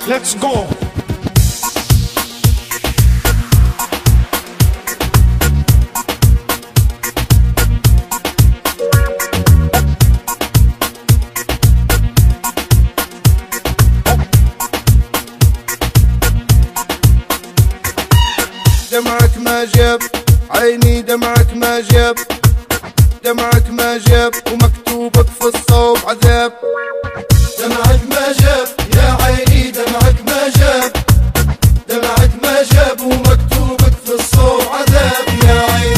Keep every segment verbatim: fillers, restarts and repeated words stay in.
let's go. دمعك ما جاب عيني، دمعك ما جاب، دمعك ما جاب ومكتوبك في الصوب عذاب. دمعك ما جاب يا عيني، دمعك ما جاب، دمعك ما جاب ومكتوبك في الصوب عذاب يا عين.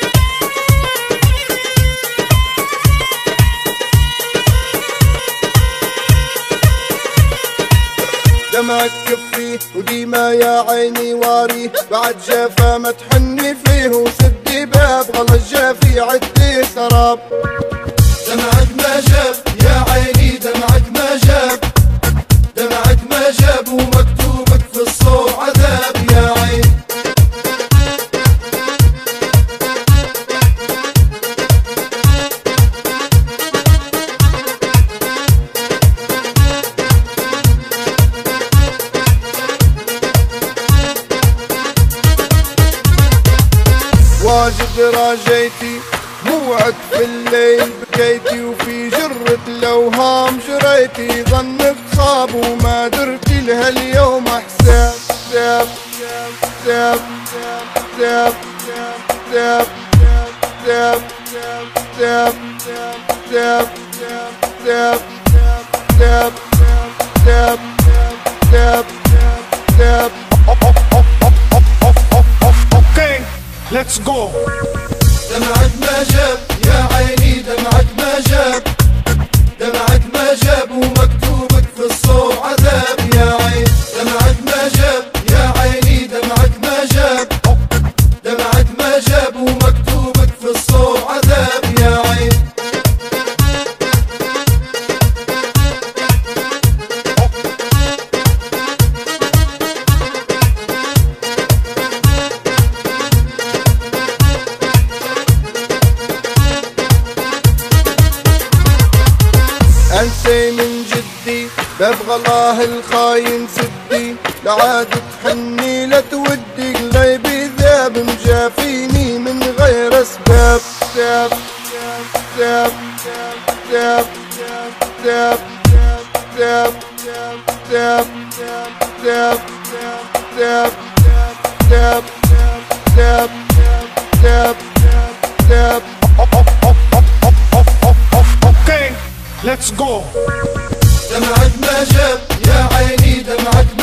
دمعك كفي وديما يا عيني واري، بعد جافا ما تحني فيه وسدي باب غلط جافي عدي سراب. دمعك ما جاب يا عيني، دمعك ما جاب، دمعك ما جاب ومكتوبك في الصوب عذاب يا عين. واجد راجيتي موعد في الليل بكيتي، وفي جرة الأوهام جريتي، ظنك صاب وما درتي لها اليوم حساب. حساب حساب حساب حساب حساب حساب حساب حساب حساب حساب حساب حساب. Okay, let's go. دمعك ما جاب يا عيني، دمعك ما جاب، دمعك ما جاب ومكتوبك في الصوب عذاب يا عين. دمعك ما جاب يا عيني، دمعك ما جاب، دمعك ما جاب ومكتوبك في الصوب عذاب يا عين. انسي من جدي باب غلاه الخاين سدي، لعاد تحني لا تودي قلبي ذاب مجافيني من غير اسباب. ساب ساب ساب ساب ساب ساب ساب ساب ساب ساب ساب ساب ساب. Okay, let's go. دمعك ما جاب يا عيني، دمعك